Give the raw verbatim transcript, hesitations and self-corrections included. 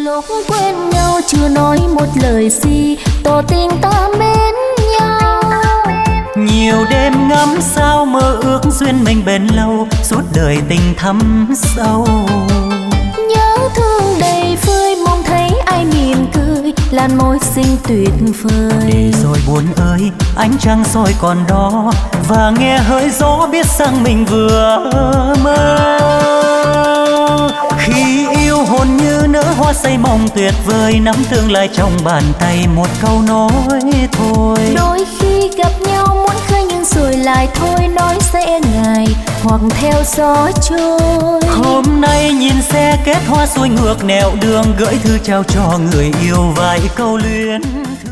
Lúc quen nhau chưa nói một lời gì, tỏ tình ta mến nhau. Nhiều đêm ngắm sao mơ ước duyên mình bền lâu, suốt đời tình thắm sâu. Nhớ thương đầy vơi mong thấy ai mỉm cười, làn môi xinh tuyệt vời. Để rồi buồn ơi, ánh trăng soi còn đó, và nghe hơi gió biết rằng mình vừa mơ. Khi yêu hồn như nở hoa say mong tuyệt vời, nắm tương lai trong bàn tay một câu nói thôi. Đôi khi gặp nhau muốn khơi nhưng rồi lại thôi, nói sẽ ngày hoặc theo gió trôi. Hôm nay nhìn xe kết hoa xuôi ngược nẻo đường, gửi thư trao cho người yêu vài câu luyến.